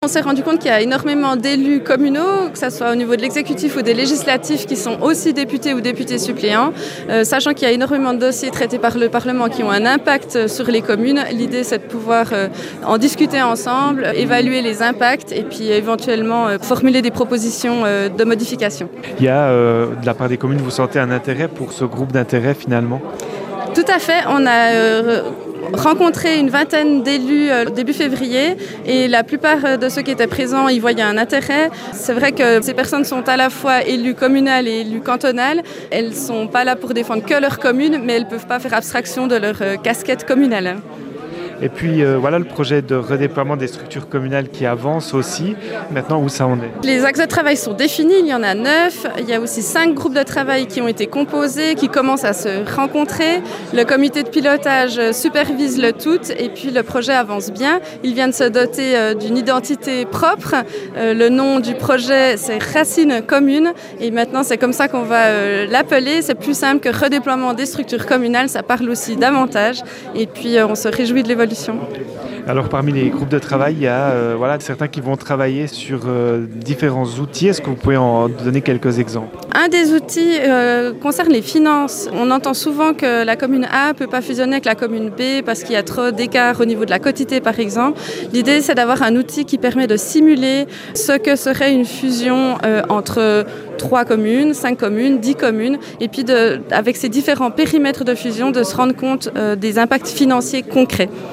On s'est rendu compte qu'il y a énormément d'élus communaux, que ce soit au niveau de l'exécutif ou des législatifs, qui sont aussi députés ou députés suppléants. Sachant qu'il y a énormément de dossiers traités par le Parlement qui ont un impact sur les communes, l'idée c'est de pouvoir en discuter ensemble, évaluer les impacts et puis éventuellement formuler des propositions de modification. Il y a, de la part des communes, vous sentez un intérêt pour ce groupe d'intérêt finalement ? Tout à fait, on a rencontré une vingtaine d'élus début février et la plupart de ceux qui étaient présents y voyaient un intérêt. C'est vrai que ces personnes sont à la fois élues communales et élues cantonales. Elles ne sont pas là pour défendre que leur commune, mais elles ne peuvent pas faire abstraction de leur casquette communale. Et puis voilà le projet de redéploiement des structures communales qui avance aussi. Maintenant, où ça en est ? Les axes de travail sont définis, il y en a 9. Il y a aussi 5 groupes de travail qui ont été composés, qui commencent à se rencontrer. Le comité de pilotage supervise le tout et puis le projet avance bien. Il vient de se doter d'une identité propre. Le nom du projet, c'est Racines communes. Et maintenant, c'est comme ça qu'on va l'appeler. C'est plus simple que redéploiement des structures communales. Ça parle aussi davantage. Et puis, on se réjouit de l'évolution. Alors parmi les groupes de travail, il y a certains qui vont travailler sur différents outils. Est-ce que vous pouvez en donner quelques exemples ? Un des outils concerne les finances. On entend souvent que la commune A ne peut pas fusionner avec la commune B parce qu'il y a trop d'écart au niveau de la quotité par exemple. L'idée c'est d'avoir un outil qui permet de simuler ce que serait une fusion entre 3 communes, 5 communes, 10 communes et puis avec ces différents périmètres de fusion de se rendre compte des impacts financiers concrets.